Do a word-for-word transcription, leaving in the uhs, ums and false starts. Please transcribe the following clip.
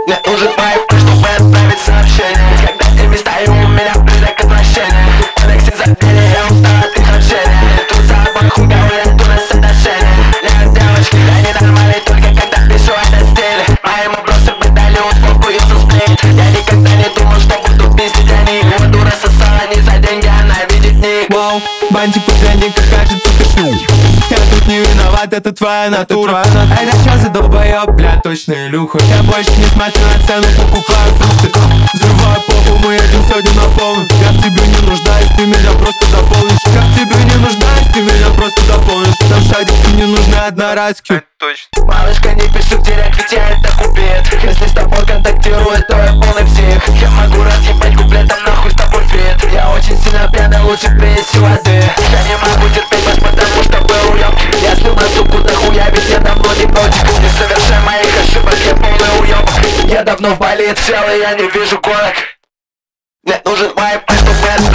Мне нужен вайб, чтобы отправить сообщение. Когда с ними стою, у меня близок отношения. В Алексе забили, я устал от их общения. Тут за обоих говорят, у нас отношения. Нет, девочки, я ненормальный, только когда пишу этот стиль. Моему бросу дали успокою сплит. Я никогда не думал, что буду пиздить о них. Вот дура сосала не за деньги, она видит ник. Вау, бантик по тренде, как кажется, ты фу. Я тут не виноват, это твоя натура. А я сейчас долбоёб, бля, точно илюха. Я больше не смотрю на цену, покупаю фрукты. Взрываю попу, мы едем сегодня на полную. Я в тебе не нуждаюсь, ты меня просто дополнишь. Я в тебе не нуждаюсь, ты меня просто дополнишь. Нам шадики не нужны одноразки. Точно. Малышка, не пиши в директ, ведь я это купит. Если с тобой контактирую, то я полный псих. Я могу разъебать куплетом, нахуй с тобой фит. Я очень сильно пьяный, лучше принеси воды. Я не могу терпеть вас, потому что был уёб. Я слил на суку дохуя, ведь я давно не нотик. Не совершай моих ошибок, я полный уёбок. Я давно в больнице сел, и я не вижу горок. Мне нужен вайб, чтобы